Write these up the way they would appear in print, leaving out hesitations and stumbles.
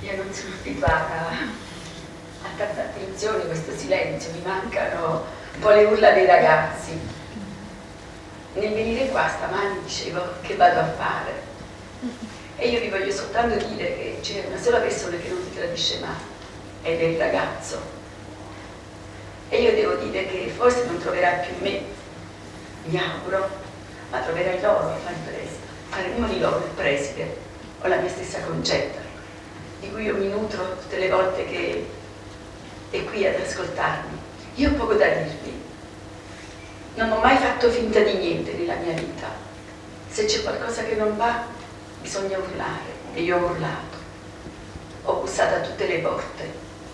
Io non sono abituata a tanta attenzione, questo silenzio, mi mancano un po' le urla dei ragazzi. Nel venire qua stamani dicevo che vado a fare e io vi voglio soltanto dire che c'è una sola persona che non ti tradisce mai ed è il ragazzo, e io devo dire che forse non troverai più me, mi auguro, ma troverai loro a fare presto, fare uno di loro il preside o la mia stessa Concetta, di cui io mi nutro tutte le volte che è qui ad ascoltarmi. Io ho poco da dirvi, non ho mai fatto finta di niente nella mia vita. Se c'è qualcosa che non va, bisogna urlare, e io ho urlato, ho bussato a tutte le porte.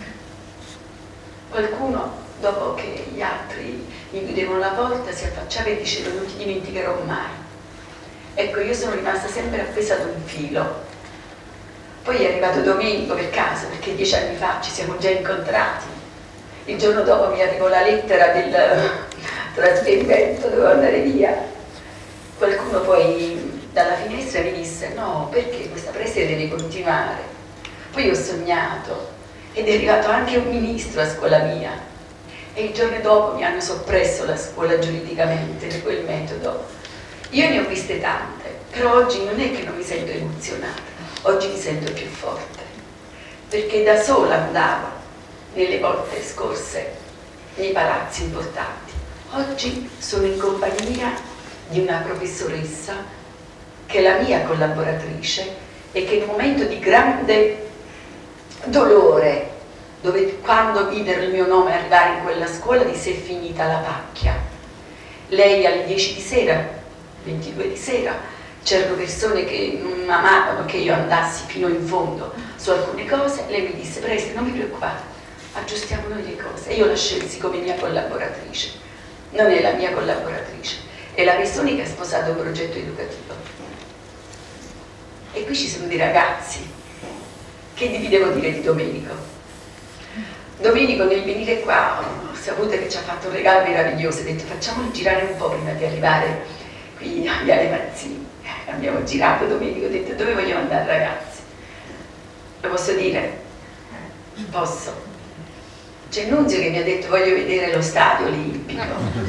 Qualcuno, dopo che gli altri mi chiudevano la porta, si affacciava e diceva: non ti dimenticherò mai. Ecco, io sono rimasta sempre appesa ad un filo. Poi è arrivato Domenico per caso, perché 10 anni fa ci siamo già incontrati. Il giorno dopo mi arrivò la lettera del trasferimento, dovevo andare via. Qualcuno poi dalla finestra mi disse: no, perché questa preside deve continuare. Poi ho sognato ed è arrivato anche un ministro a scuola mia, e il giorno dopo mi hanno soppresso la scuola giuridicamente di quel metodo. Io ne ho viste tante, però oggi non è che non mi sento emozionata, oggi mi sento più forte, perché da sola andavo nelle volte scorse nei palazzi importanti. Oggi sono in compagnia di una professoressa che è la mia collaboratrice e che in un momento di grande dolore, dove quando videro il mio nome arrivare in quella scuola, disse: è finita la pacchia. Lei alle 10 di sera, 22 di sera, c'erano persone che non amavano che io andassi fino in fondo su alcune cose. Lei mi disse: Presti, non mi preoccupare, aggiustiamo noi le cose. E io la scelsi come mia collaboratrice. Non è la mia collaboratrice, è la persona che ha sposato un progetto educativo. E qui ci sono dei ragazzi. Che vi devo dire di Domenico? Domenico, nel venire qua, ho saputo che ci ha fatto un regalo meraviglioso. Ho detto: facciamolo girare un po' prima di arrivare qui a Viale Mazzini. Abbiamo girato. Domenico, ho detto: dove vogliamo andare, ragazzi? Lo posso dire? Posso. C'è Nunzio che mi ha detto: voglio vedere lo stadio olimpico.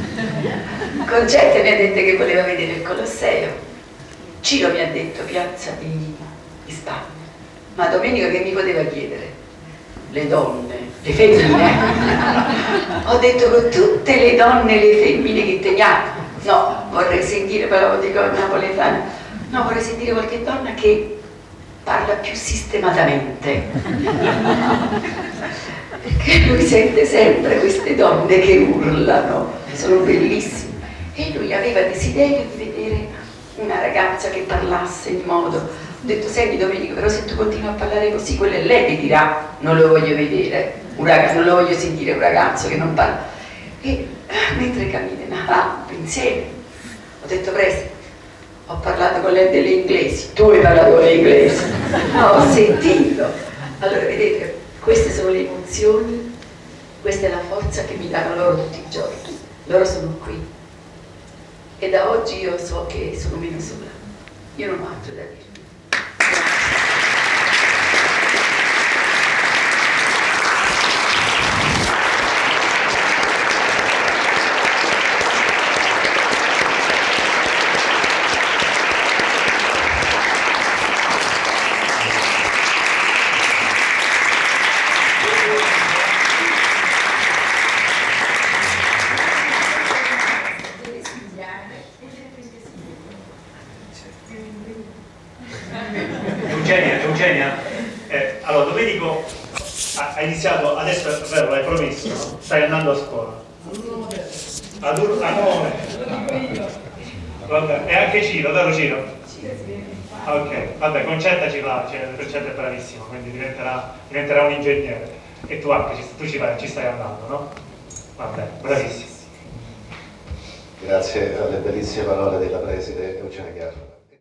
Concetta mi ha detto che voleva vedere il Colosseo. Ciro mi ha detto Piazza di Spagna. Ma Domenico che mi poteva chiedere? Le donne, le femmine. Ho detto: con tutte le donne e le femmine che teniamo. No, vorrei sentire, però lo dico a napoletano, no, vorrei sentire qualche donna che parla più sistematamente. Perché lui sente sempre queste donne che urlano, sono bellissime. E lui aveva desiderio di vedere una ragazza che parlasse in modo. Ho detto: senti Domenico, però se tu continui a parlare così, quella è lei che dirà: non lo voglio vedere, non lo voglio sentire un ragazzo che non parla. E mentre camminavamo insieme, ho detto: Presti, ho parlato con lei delle inglesi. Tu hai parlato con le inglesi? No, ho sentito. Allora, vedete, queste sono le emozioni, questa è la forza che mi danno loro tutti i giorni. Loro sono qui. E da oggi io so che sono meno sola. Io non ho altro da dire. Eugenia, allora Domenico ha iniziato, adesso è vero, l'hai promesso, no? Stai andando a scuola. Ad Urlanone. Vabbè, e anche Ciro, vero Ciro? Ok, vabbè, Concetta Concetta è bravissimo, quindi diventerà un ingegnere. E tu anche, ci stai andando, no? Vabbè, bravissimo. Grazie alle bellissime parole della preside Eugenia Chiaro.